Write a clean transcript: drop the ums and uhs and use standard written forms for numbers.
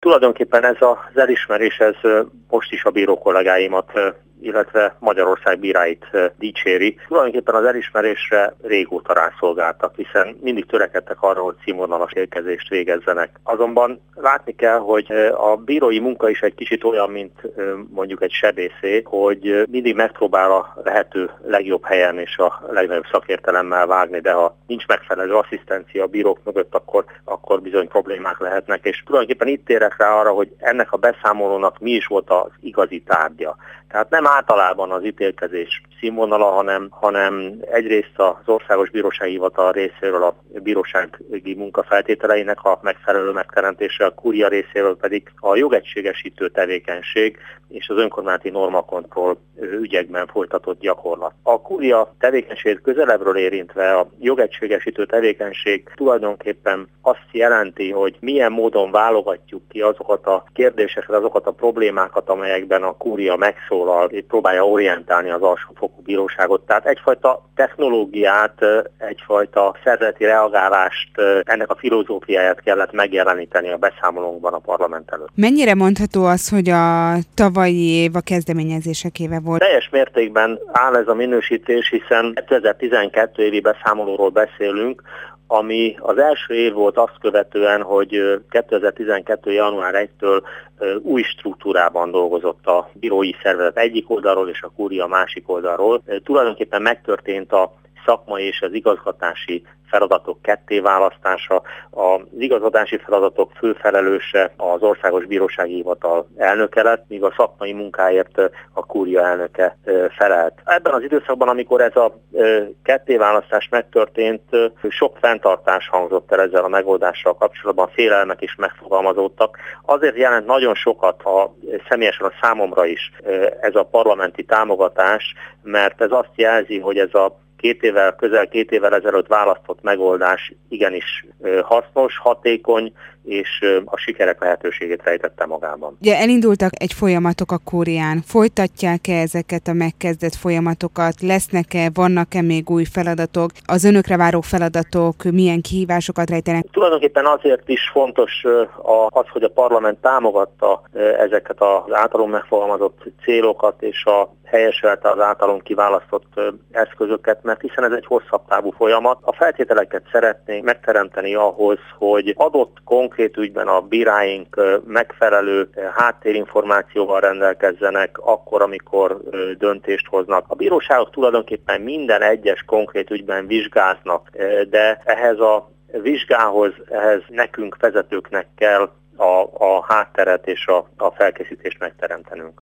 Tulajdonképpen ez az elismerés, ez most is a bíró kollégáimat, illetve Magyarország bíráit dicséri. Tulajdonképpen az elismerésre régóta rászolgáltak, hiszen mindig törekedtek arra, hogy színvonalas érkezést végezzenek. Azonban látni kell, hogy a bírói munka is egy kicsit olyan, mint mondjuk egy sebészé, hogy mindig megpróbál a lehető legjobb helyen és a legnagyobb szakértelemmel vágni, de ha nincs megfelelő asszisztencia a bírók mögött, akkor bizony problémák lehetnek. És tulajdonképpen itt térek rá arra, hogy ennek a beszámolónak mi is volt az igazi tárgya. Tehát nem általában az ítélkezés színvonala, hanem egyrészt az Országos Bírósági Hivatal részéről a bírósági munkafeltételeinek a megfelelő megteremtése, a kúria részéről pedig a jogegységesítő tevékenység és az önkormányzati normakontroll ügyekben folytatott gyakorlat. A kúria tevékenységét közelebbről érintve a jogegységesítő tevékenység tulajdonképpen azt jelenti, hogy milyen módon válogatjuk ki azokat a kérdéseket, azokat a problémákat, amelyekben a kúria megszólal, és próbálja orientálni az alsófokú bíróságot. Tehát egyfajta technológiát, egyfajta szervezeti reagálást, ennek a filozófiáját kellett megjeleníteni a beszámolónkban a parlament előtt. Mennyire mondható az, hogy a tavalyi év a kezdeményezések éve volt? Teljes mértékben áll ez a minősítés, hiszen 2012 évi beszámolóról beszélünk, ami az első év volt azt követően, hogy 2012. január 1-től új struktúrában dolgozott a bírói szervezet egyik oldalról és a kúria másik oldalról. Tulajdonképpen megtörtént a szakmai és az igazgatási feladatok kettéválasztása. Az igazgatási feladatok főfelelőse az Országos Bírósági Hivatal elnöke lett, míg a szakmai munkáért a kúria elnöke felelt. Ebben az időszakban, amikor ez a kettéválasztás megtörtént, sok fenntartás hangzott el ezzel a megoldással kapcsolatban, félelmek is megfogalmazódtak. Azért jelent nagyon sokat személyesen a számomra is ez a parlamenti támogatás, mert ez azt jelzi, hogy ez a közel két évvel ezelőtt választott megoldás igenis hasznos, hatékony, és a sikerek lehetőségét rejtette magában. Ugye elindultak egy folyamatok a kúrián. Folytatják-e ezeket a megkezdett folyamatokat? Lesznek-e, vannak-e még új feladatok? Az önökre váró feladatok milyen kihívásokat rejtenek? Tulajdonképpen azért is fontos az, hogy a parlament támogatta ezeket az általunk megfogalmazott célokat és helyeselte az általunk kiválasztott eszközöket, mert hiszen ez egy hosszabb távú folyamat. A feltételeket szeretnénk megteremteni ahhoz, hogy adott konkrét ügyben a bíráink megfelelő háttérinformációval rendelkezzenek akkor, amikor döntést hoznak. A bíróságok tulajdonképpen minden egyes konkrét ügyben vizsgáznak, de ehhez a vizsgához, ehhez nekünk vezetőknek kell a hátteret és a felkészítést megteremtenünk.